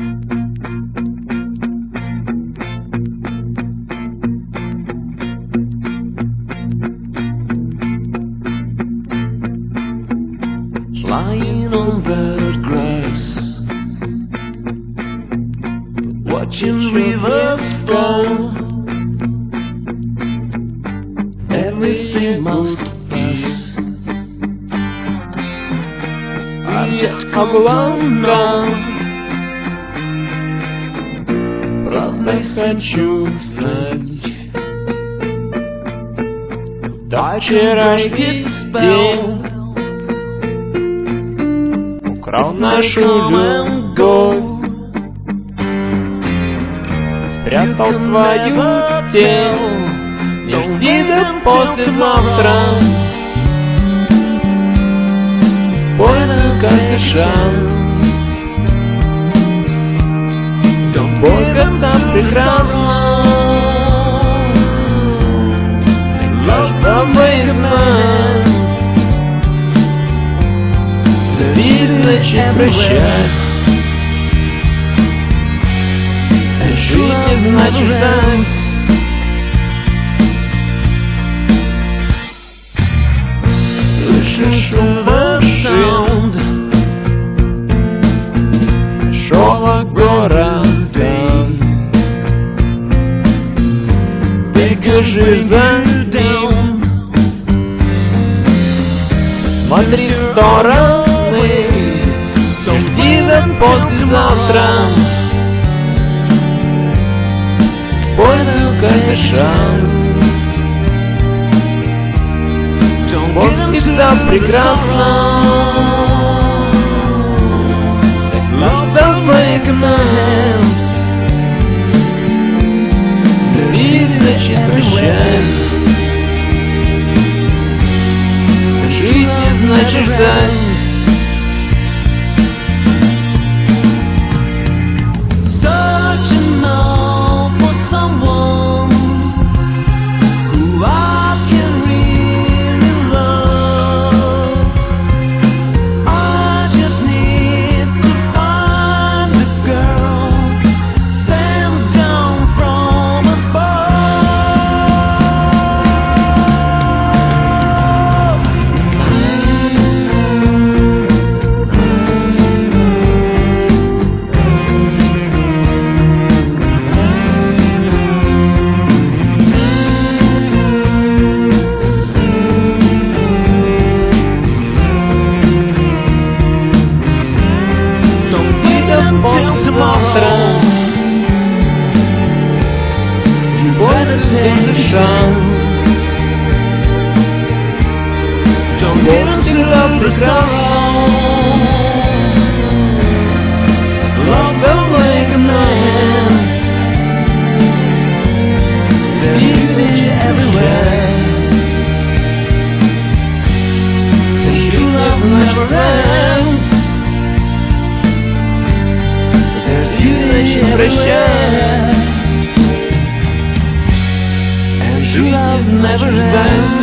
Lying on the grass, watching rivers fall. Everything must pass. I've just come along now. Ровной хочу знать, да вчерашний день украл нашу любовь, спрятал твою тень. Не жди до послезавтра, спорно каждый шанс. Любовь это прекрасно, love's the way to man. Любить зачем прощать, жить не значит ждать. Слышишь шум машин, шелок города, бежишь за ним. Смотри в стороны, жди до послезавтра, спорно каждый шанс. Любовь всегда прекрасна, love the way commands. Любить значит прощать, жить не значит ждать. Take the chance. Don't get to love the ground. Love the way commands. There's beauty everywhere. The true love never ends. There's beauty everywhere. True love never dies.